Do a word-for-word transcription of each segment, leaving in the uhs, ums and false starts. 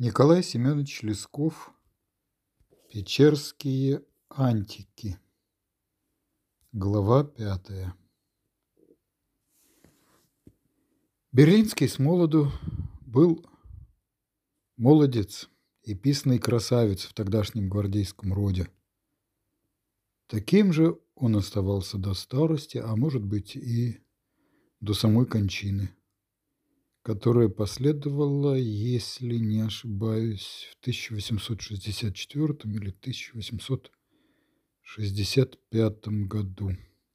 Николай Семенович Лесков. Печерские антики. Глава пятая. Берлинский с молоду был молодец и писанный красавец в тогдашнем гвардейском роде. Таким же он оставался до старости, а может быть и до самой кончины, которая последовала, если не ошибаюсь, в тысяча восемьсот шестьдесят четвёртом или тысяча восемьсот шестьдесят пятом году.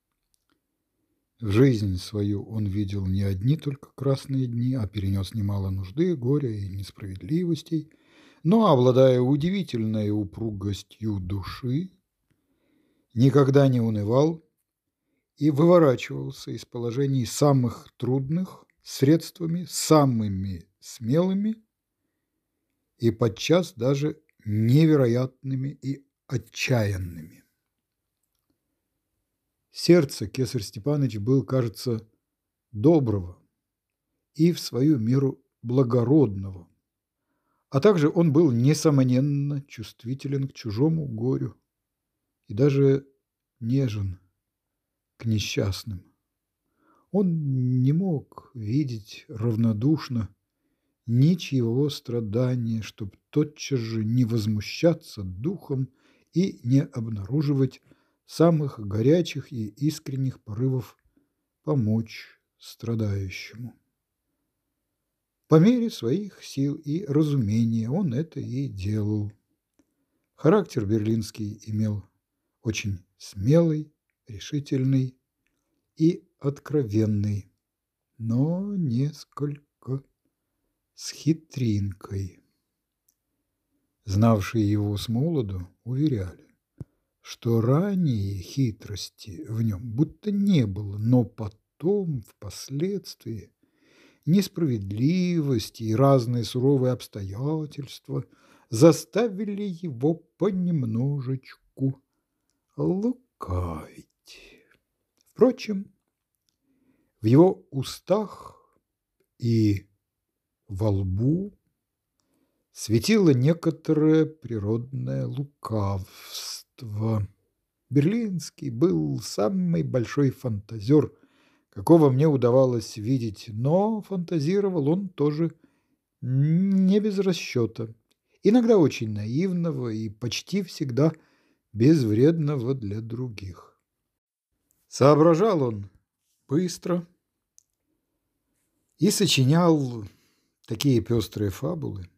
В жизнь свою он видел не одни только красные дни, а перенес немало нужды, горя и несправедливостей, но, обладая удивительной упругостью души, никогда не унывал и выворачивался из положений самых трудных средствами самыми смелыми и подчас даже невероятными и отчаянными. Сердце Кесарь Степанович был, кажется, доброго и в свою меру благородного, а также он был, несомненно, чувствителен к чужому горю и даже нежен к несчастным. Он не мог видеть равнодушно ничьего страдания, чтоб тотчас же не возмущаться духом и не обнаруживать самых горячих и искренних порывов помочь страдающему. По мере своих сил и разумения он это и делал. Характер берлинский имел очень смелый, решительный и откровенный, но несколько с хитринкой. Знавшие его с молоду уверяли, что ранее хитрости в нем будто не было, но потом, впоследствии, несправедливости и разные суровые обстоятельства заставили его понемножечку лукавить. Впрочем, в его устах и во лбу светило некоторое природное лукавство. Берлинский был самый большой фантазер, какого мне удавалось видеть, но фантазировал он тоже не без расчета, иногда очень наивного и почти всегда безвредного для других. Соображал он быстро и сочинял такие пестрые фабулы,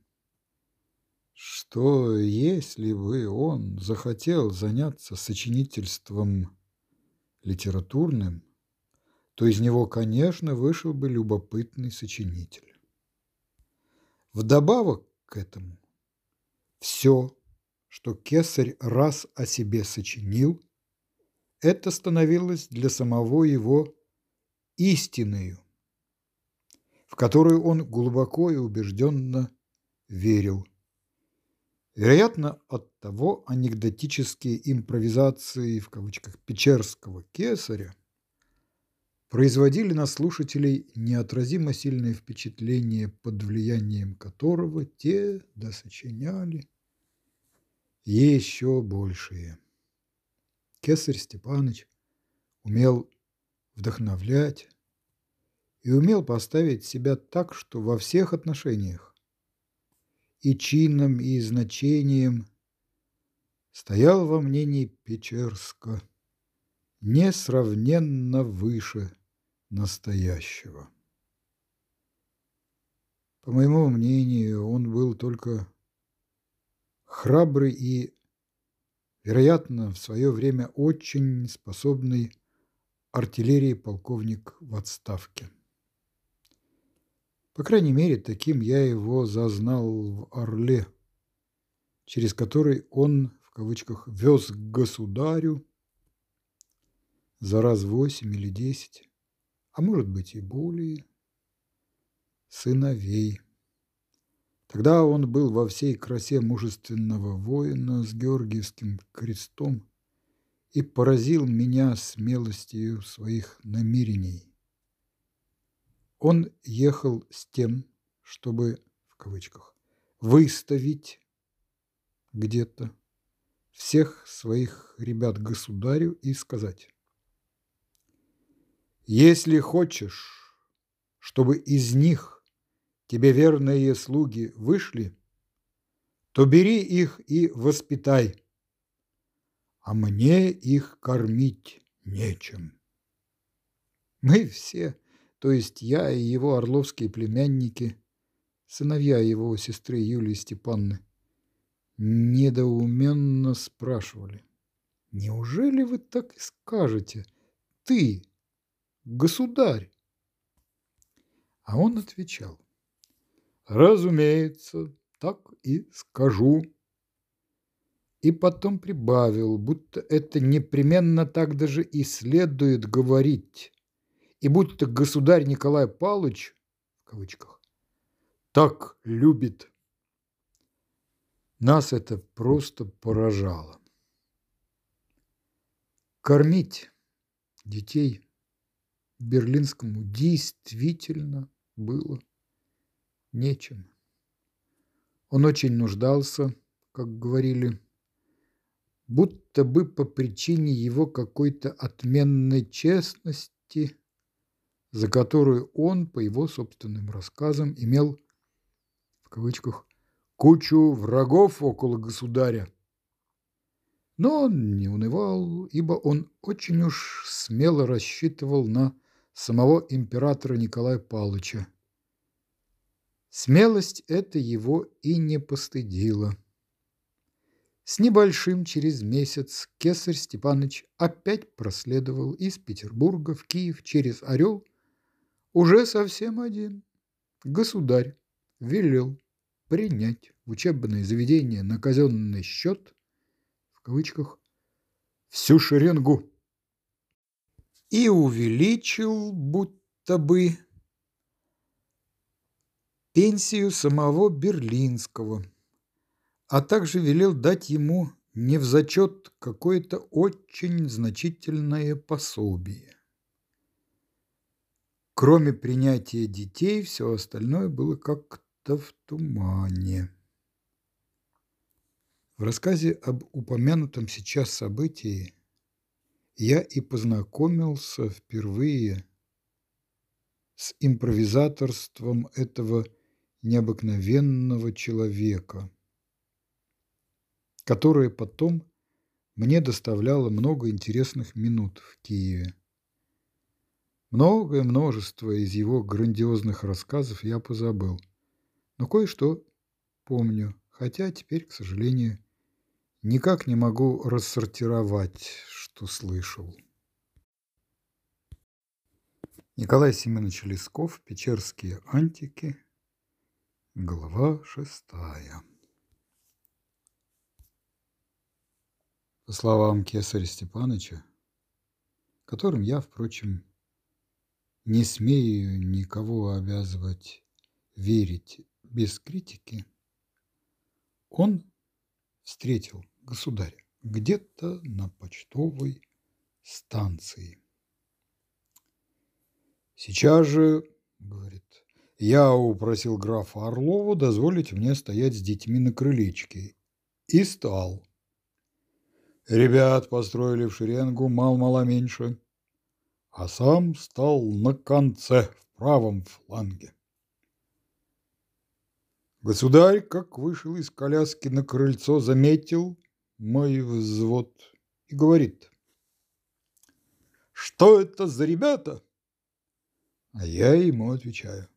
что если бы он захотел заняться сочинительством литературным, то из него, конечно, вышел бы любопытный сочинитель. Вдобавок к этому, все, что Кесарь раз о себе сочинил, это становилось для самого его истиною, в которую он глубоко и убежденно верил. Вероятно, оттого анекдотические импровизации в кавычках печерского кесаря производили на слушателей неотразимо сильное впечатление, под влиянием которого те досочиняли еще большие. Кесарь Степаныч умел вдохновлять и умел поставить себя так, что во всех отношениях и чином, и значением стоял во мнении Печерска несравненно выше настоящего. По моему мнению, он был только храбрый и, вероятно, в свое время очень способный артиллерии полковник в отставке. По крайней мере, таким я его зазнал в Орле, через который он, в кавычках, вез к государю за раз восемь или десять, а может быть и более, сыновей. Тогда он был во всей красе мужественного воина с Георгиевским крестом и поразил меня смелостью своих намерений. Он ехал с тем, чтобы, в кавычках, выставить где-то всех своих ребят государю и сказать: если хочешь, чтобы из них тебе верные слуги вышли, то бери их и воспитай, а мне их кормить нечем. Мы все, то есть я и его орловские племянники, сыновья его сестры Юлии Степанны, недоуменно спрашивали: неужели вы так и скажете, ты, государь? А он отвечал: разумеется, так и скажу. И потом прибавил, будто это непременно так даже и следует говорить, и будто государь Николай Павлович, в кавычках, так любит. Нас это просто поражало. Кормить детей Берлинскому действительно было нечем. Он очень нуждался, как говорили, будто бы по причине его какой-то отменной честности, за которую он, по его собственным рассказам, имел, в кавычках, кучу врагов около государя. Но он не унывал, ибо он очень уж смело рассчитывал на самого императора Николая Павловича. Смелость эта его и не постыдила. С небольшим через месяц кесарь Степаныч опять проследовал из Петербурга в Киев через Орел, уже совсем один. Государь велел принять в учебное заведение на казенный счет, в кавычках, всю шеренгу и увеличил будто бы пенсию самого Берлинского, а также велел дать ему невзачет какое-то очень значительное пособие. Кроме принятия детей, все остальное было как-то в тумане. В рассказе об упомянутом сейчас событии я и познакомился впервые с импровизаторством этого необыкновенного человека, которое потом мне доставляло много интересных минут в Киеве. Многое множество из его грандиозных рассказов я позабыл, но кое-что помню, хотя теперь, к сожалению, никак не могу рассортировать, что слышал. Николай Семенович Лесков, Печерские антики, глава шестая. По словам кесаря Степаныча, которым я, впрочем, не смею никого обязывать верить без критики, он встретил государя где-то на почтовой станции. «Сейчас же, — говорит, — я упросил графа Орлова дозволить мне стоять с детьми на крылечке. И стал. Ребят построили в шеренгу мал-мало меньше, а сам стал на конце, в правом фланге. Государь, как вышел из коляски на крыльцо, заметил мой взвод и говорит: что это за ребята? А я ему отвечаю: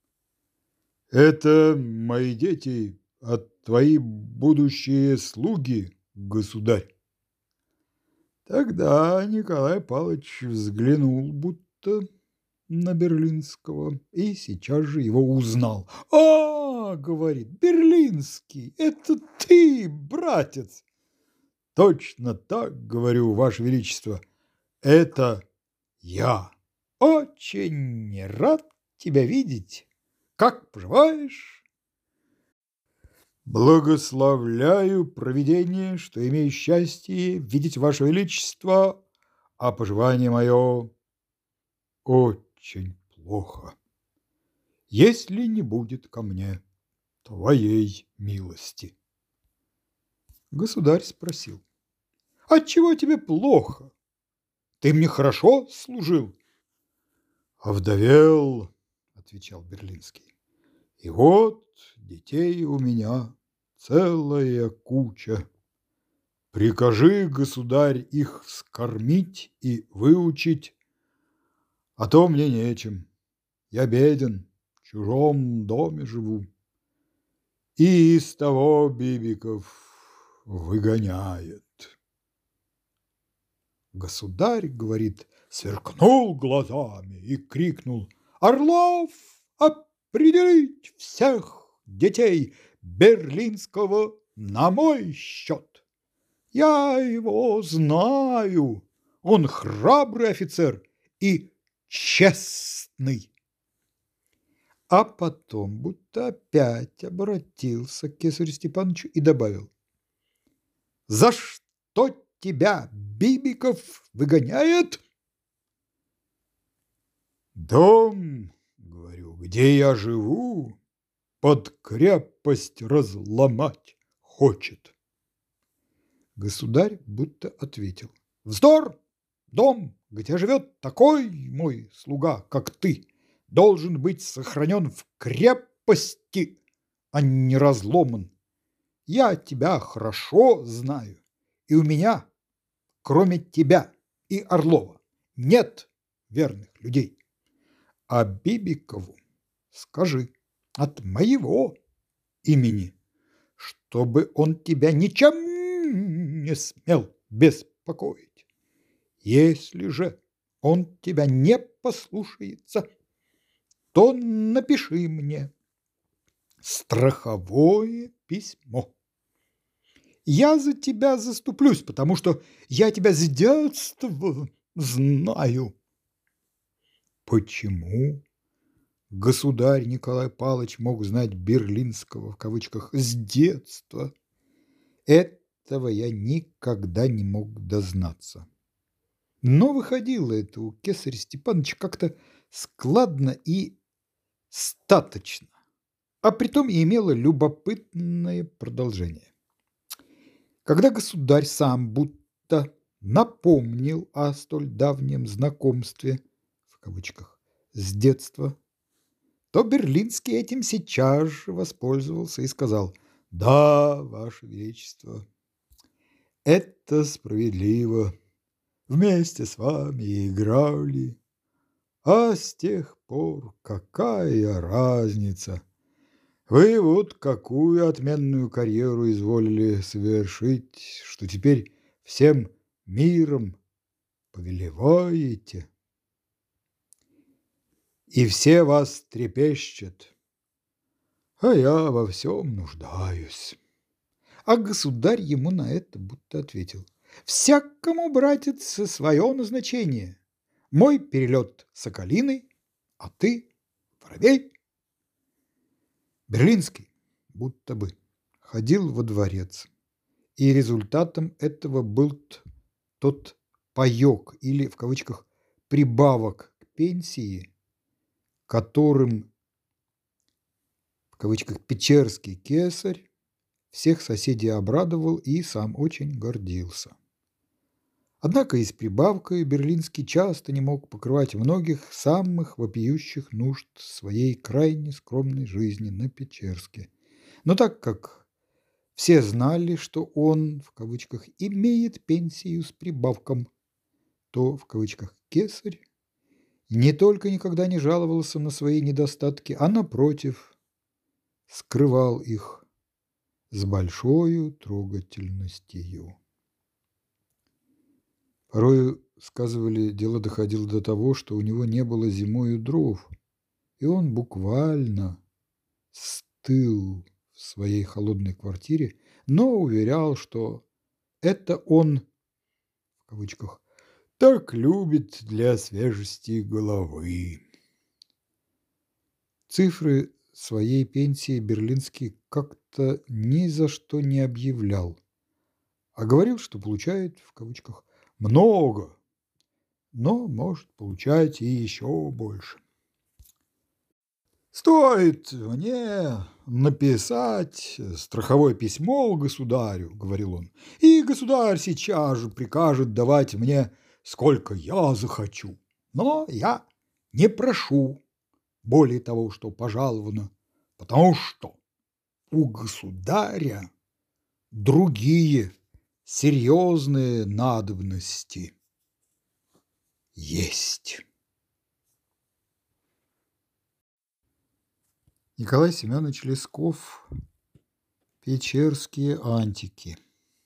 это мои дети, а твои будущие слуги, государь. Тогда Николай Павлович взглянул будто на Берлинского и сейчас же его узнал. «А, — говорит, — Берлинский, это ты, братец!» «Точно так, — говорю, Ваше Величество, — это я. Очень рад тебя видеть. Как поживаешь?» «Благословляю провидение, что имею счастье видеть Ваше Величество, а поживание мое очень плохо, если не будет ко мне твоей милости. Государь спросил: отчего тебе плохо? Ты мне хорошо служил? Овдовел, отвечал Берлинский. И вот детей у меня целая куча. Прикажи, государь, их вскормить и выучить, а то мне нечем. Я беден, в чужом доме живу. И из того Бибиков выгоняет. Государь, говорит, сверкнул глазами и крикнул: Орлов, определить всех детей Берлинского на мой счет. Я его знаю, он храбрый офицер и честный. А потом будто опять обратился к кесарю Степановичу и добавил: за что тебя Бибиков выгоняет? Дом, говорю, где я живу, под крепость разломать хочет. Государь будто ответил: вздор! Дом, где живет такой мой слуга, как ты, должен быть сохранен в крепости, а не разломан. Я тебя хорошо знаю, и у меня, кроме тебя и Орлова, нет верных людей. А Бибикову скажи от моего имени, чтобы он тебя ничем не смел беспокоить. Если же он тебя не послушается, то напиши мне страховое письмо. Я за тебя заступлюсь, потому что я тебя с детства знаю. Почему государь Николай Павлович мог знать Берлинского в кавычках с детства? Этого я никогда не мог дознаться. Но выходило это у кесаря Степановича как-то складно и статочно, а притом и имело любопытное продолжение. Когда государь сам будто напомнил о столь давнем знакомстве, в кавычках, с детства, то Берлинский этим сейчас же воспользовался и сказал: «Да, Ваше Величество, это справедливо. Вместе с вами играли, а с тех пор какая разница? Вы вот какую отменную карьеру изволили совершить, что теперь всем миром повелеваете. И все вас трепещут, а я во всем нуждаюсь». А государь ему на это будто ответил: «Всякому, братец, свое назначение. Мой перелет соколиный, а ты воробей». Берлинский будто бы ходил во дворец, и результатом этого был тот паёк или, в кавычках, прибавок к пенсии, которым, в кавычках, печерский кесарь всех соседей обрадовал и сам очень гордился. Однако и с прибавкой Берлинский часто не мог покрывать многих самых вопиющих нужд своей крайне скромной жизни на Печерске. Но так как все знали, что он, в кавычках, имеет пенсию с прибавком, то, в кавычках, кесарь не только никогда не жаловался на свои недостатки, а, напротив, скрывал их с большою трогательностью. Порою, сказывали, дело доходило до того, что у него не было зимою дров, и он буквально стыл в своей холодной квартире, но уверял, что это он, в кавычках, так любит для свежести головы. Цифры своей пенсии Берлинский как-то ни за что не объявлял, а говорил, что получает, в кавычках, много, но может получать и еще больше. «Стоит мне написать страховое письмо государю, — говорил он, — и государь сейчас же прикажет давать мне сколько я захочу. Но я не прошу более того, что пожаловано, потому что у государя другие серьезные надобности есть». Николай Семенович Лесков. Печерские антики.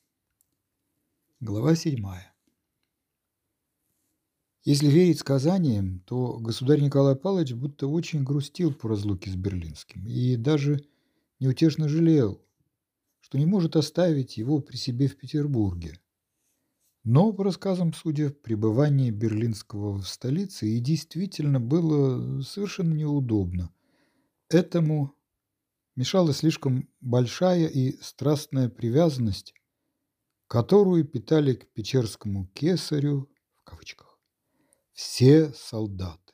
Глава седьмая. Если верить сказаниям, то государь Николай Павлович будто очень грустил по разлуке с Берлинским и даже неутешно жалел, что не может оставить его при себе в Петербурге. Но, по рассказам судеб, пребывание Берлинского в столице и действительно было совершенно неудобно. Этому мешала слишком большая и страстная привязанность, которую питали к печерскому кесарю, в кавычках, все солдаты.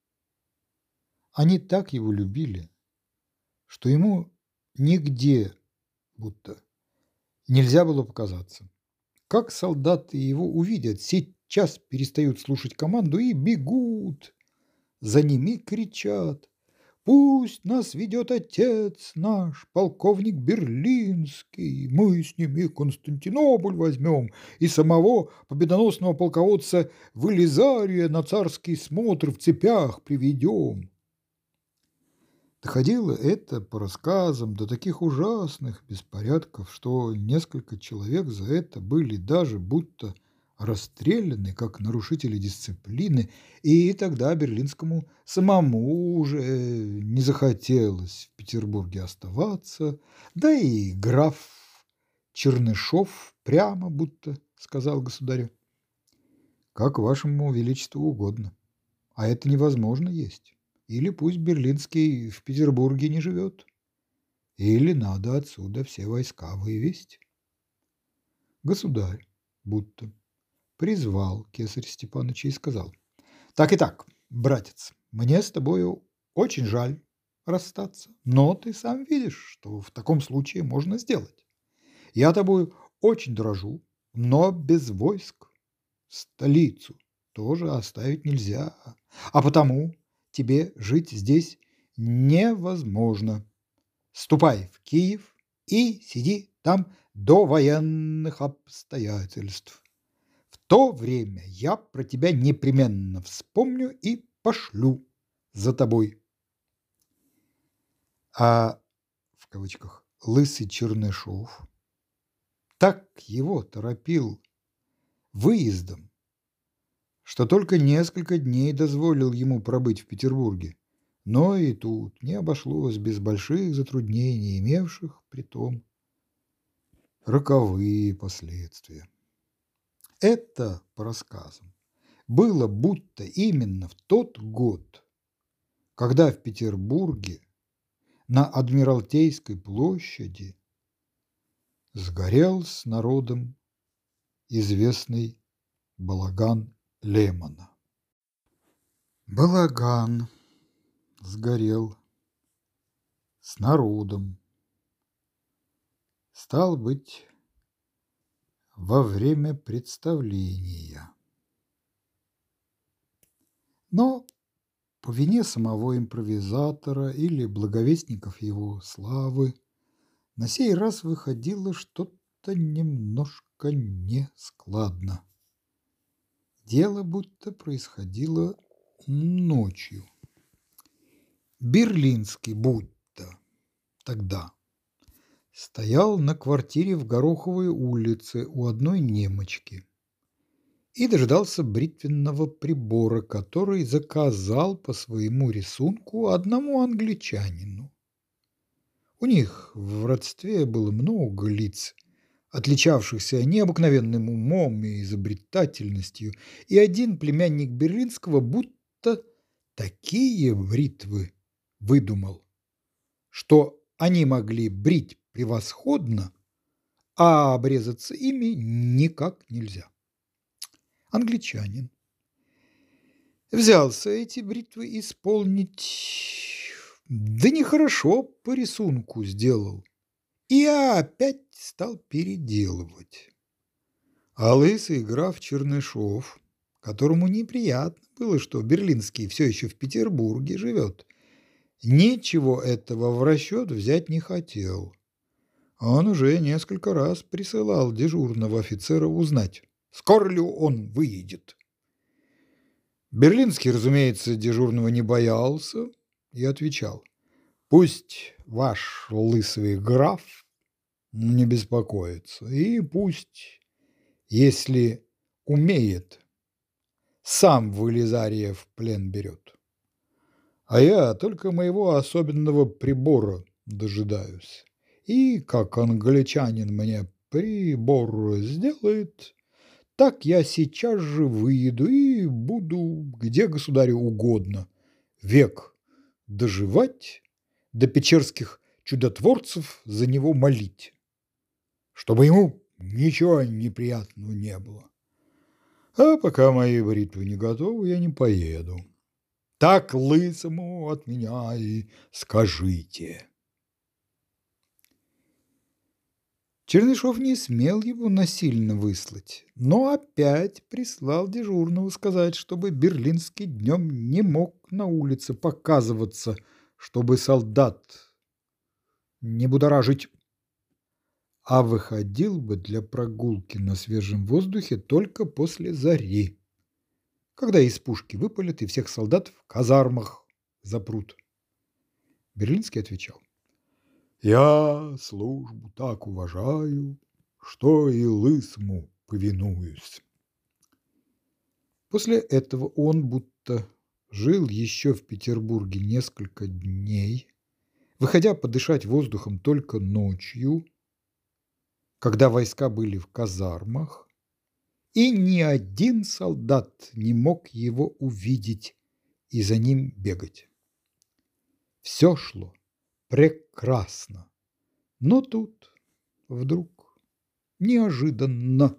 Они так его любили, что ему нигде будто нельзя было показаться. Как солдаты его увидят, сейчас перестают слушать команду и бегут. За ними кричат: «Пусть нас ведет отец наш, полковник Берлинский, мы с ними Константинополь возьмем и самого победоносного полководца Велизария на царский смотр в цепях приведем». Доходило это по рассказам до таких ужасных беспорядков, что несколько человек за это были даже будто расстреляны как нарушители дисциплины, и тогда Берлинскому самому уже не захотелось в Петербурге оставаться, да и граф Чернышов прямо будто сказал государю: «Как вашему величеству угодно, а это невозможно есть. Или пусть Берлинский в Петербурге не живет, или надо отсюда все войска вывести». Государь будто призвал кесаря Степановича и сказал: «Так и так, братец, мне с тобою очень жаль расстаться, но ты сам видишь, что в таком случае можно сделать. Я тобою очень дорожу, но без войск столицу тоже оставить нельзя, а потому тебе жить здесь невозможно. Ступай в Киев и сиди там до военных обстоятельств. В то время я про тебя непременно вспомню и пошлю за тобой». А в кавычках лысый Чернышов так его торопил выездом, что только несколько дней дозволил ему пробыть в Петербурге, но и тут не обошлось без больших затруднений, имевших притом роковые последствия. Это, по рассказам, было будто именно в тот год, когда в Петербурге на Адмиралтейской площади сгорел с народом известный балаган Лемона. Балаган сгорел с народом, стал быть, во время представления. Но по вине самого импровизатора или благовестников его славы на сей раз выходило что-то немножко нескладно. Дело будто происходило ночью. Берлинский будто тогда стоял на квартире в Гороховой улице у одной немочки и дождался бритвенного прибора, который заказал по своему рисунку одному англичанину. У них в родстве было много лиц, отличавшихся необыкновенным умом и изобретательностью, и один племянник Берлинского будто такие бритвы выдумал, что они могли брить превосходно, а обрезаться ими никак нельзя. Англичанин взялся эти бритвы исполнить Да нехорошо по рисунку сделал. И я опять стал переделывать. А лысый граф Чернышов, которому неприятно было, что Берлинский все еще в Петербурге живет, ничего этого в расчет взять не хотел. Он уже несколько раз присылал дежурного офицера узнать, скоро ли он выедет. Берлинский, разумеется, дежурного не боялся и отвечал: «Пусть ваш лысый граф не беспокоится, и пусть, если умеет, сам в Елизария в плен берет. А я только моего особенного прибора дожидаюсь. И как англичанин мне прибор сделает, так я сейчас же выеду и буду где государю угодно век доживать, до печерских чудотворцев за него молить, чтобы ему ничего неприятного не было. А пока мои бритвы не готовы, я не поеду. Так лысому от меня и скажите». Чернышов не смел его насильно выслать, но опять прислал дежурного сказать, чтобы Берлинский днем не мог на улице показываться, чтобы солдат не будоражить, а выходил бы для прогулки на свежем воздухе только после зари, когда из пушки выпалят и всех солдат в казармах запрут. Берлинский отвечал: «Я службу так уважаю, что и лысому повинуюсь». После этого он будто жил еще в Петербурге несколько дней, выходя подышать воздухом только ночью, когда войска были в казармах, и ни один солдат не мог его увидеть и за ним бегать. Все шло прекрасно, но тут вдруг неожиданно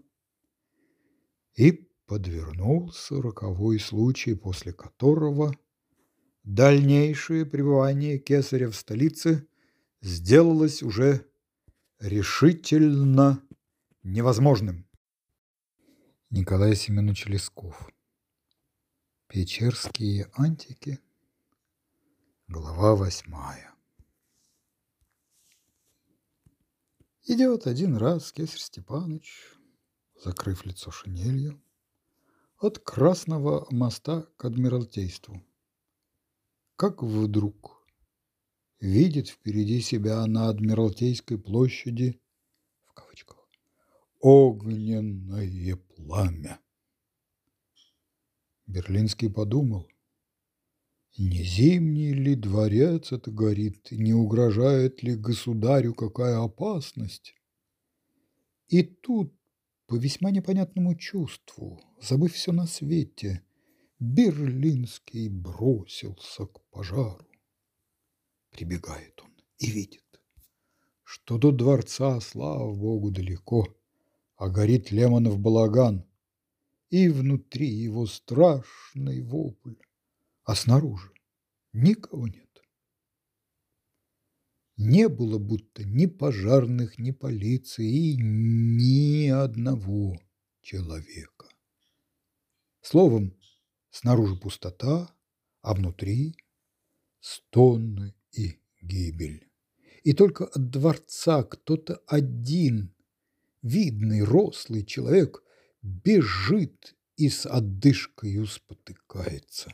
и подвернулся роковой случай, после которого дальнейшее пребывание кесаря в столице сделалось уже решительно невозможным. Николай Семенович Лесков. Печерские антики. Глава восьмая. Идет один раз кесарь Степаныч, закрыв лицо шинелью, от Красного моста к Адмиралтейству. Как вдруг видит впереди себя на Адмиралтейской площади, в кавычках, огненное пламя. Берлинский подумал, не зимний ли дворец это горит, не угрожает ли государю какая опасность? И тут, по весьма непонятному чувству, забыв все на свете, Берлинский бросился к пожару. Прибегает он и видит, что до дворца, слава богу, далеко, а горит Лемонов балаган, и внутри его страшный вопль, а снаружи никого нет. Не было будто ни пожарных, ни полиции, и ни одного человека. Словом, снаружи пустота, а внутри стоны и гибель. И только от дворца кто-то один, видный, рослый человек, бежит и с одышкою спотыкается.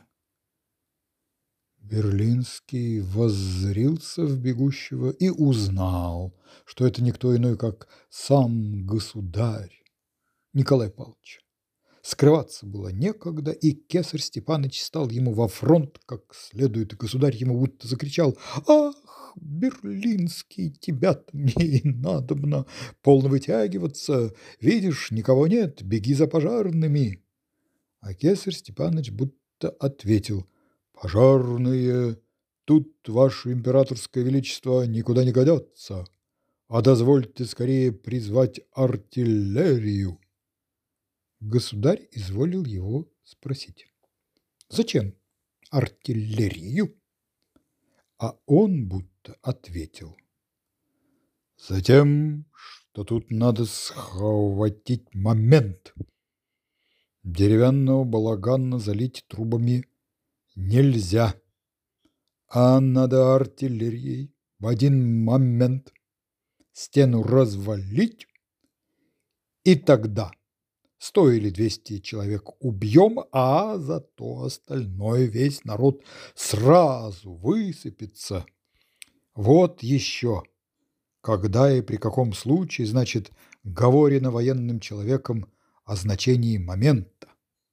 Берлинский воззрился в бегущего и узнал, что это никто иной, как сам государь Николай Павлович. Скрываться было некогда, и кесарь Степаныч стал ему во фронт как следует, и государь ему будто закричал: «Ах, Берлинский, тебя-то мне и надобно, полно вытягиваться, видишь, никого нет, беги за пожарными». А кесарь Степаныч будто ответил: «Пожарные, тут, ваше императорское величество, никуда не годятся, а дозвольте скорее призвать артиллерию». Государь изволил его спросить: «Зачем артиллерию?» А он будто ответил: «Затем, что тут надо схватить момент. Деревянного балагана залить трубами нельзя, а надо артиллерией в один момент стену развалить, и тогда сто или двести человек убьем, а зато остальное весь народ сразу высыпется. Вот еще, когда и при каком случае, значит, говорено военным человеком о значении момента».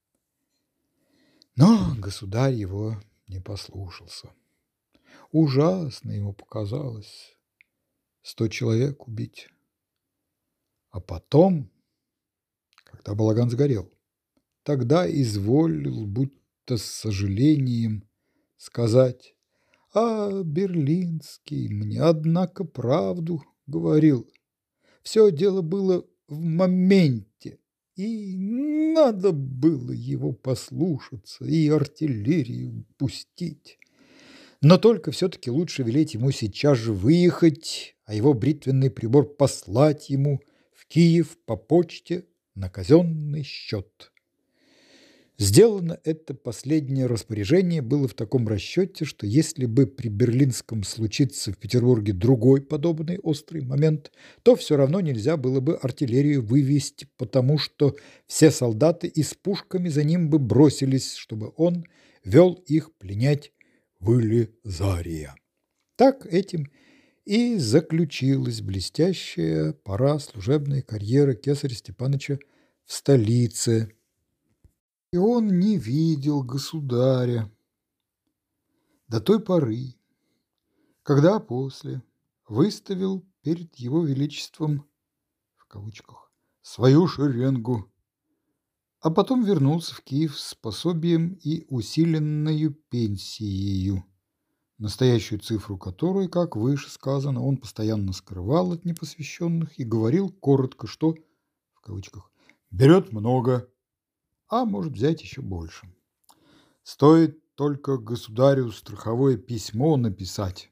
Но государь его не послушался. Ужасно ему показалось сто человек убить. А потом, когда балаган сгорел, тогда изволил, будто с сожалением, сказать: «А Берлинский мне, однако, правду говорил. Все дело было в моменте, и надо было его послушаться и артиллерию пустить. Но только все-таки лучше велеть ему сейчас же выехать, а его бритвенный прибор послать ему в Киев по почте на казенный счет». Сделано это последнее распоряжение было в таком расчете, что если бы при Берлинском случится в Петербурге другой подобный острый момент, то все равно нельзя было бы артиллерию вывести, потому что все солдаты и с пушками за ним бы бросились, чтобы он вел их пленять в Илизария. Так этим и заключилась блестящая пора служебной карьеры кесаря Степановича в столице. И он не видел государя до той поры, когда после выставил перед его величеством, в кавычках, свою шеренгу, а потом вернулся в Киев с пособием и усиленной пенсией, настоящую цифру которой, как выше сказано, он постоянно скрывал от непосвященных и говорил коротко, что, в кавычках, берет много, а может взять еще больше. Стоит только государю страховое письмо написать.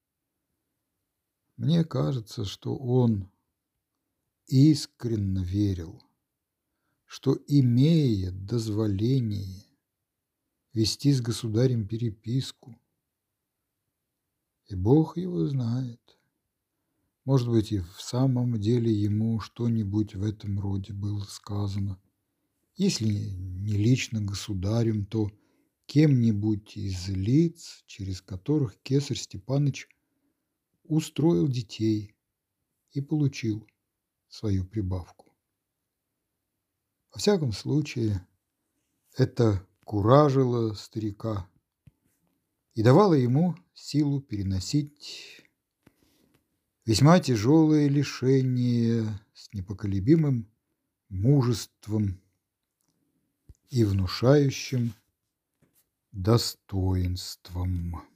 Мне кажется, что он искренне верил, что, имея дозволение вести с государем переписку, и Бог его знает, может быть, и в самом деле ему что-нибудь в этом роде было сказано, если не лично государем, то кем-нибудь из лиц, через которых кесарь Степаныч устроил детей и получил свою прибавку. Во всяком случае, это куражило старика и давало ему силу переносить весьма тяжелые лишения с непоколебимым мужеством и внушающим достоинством.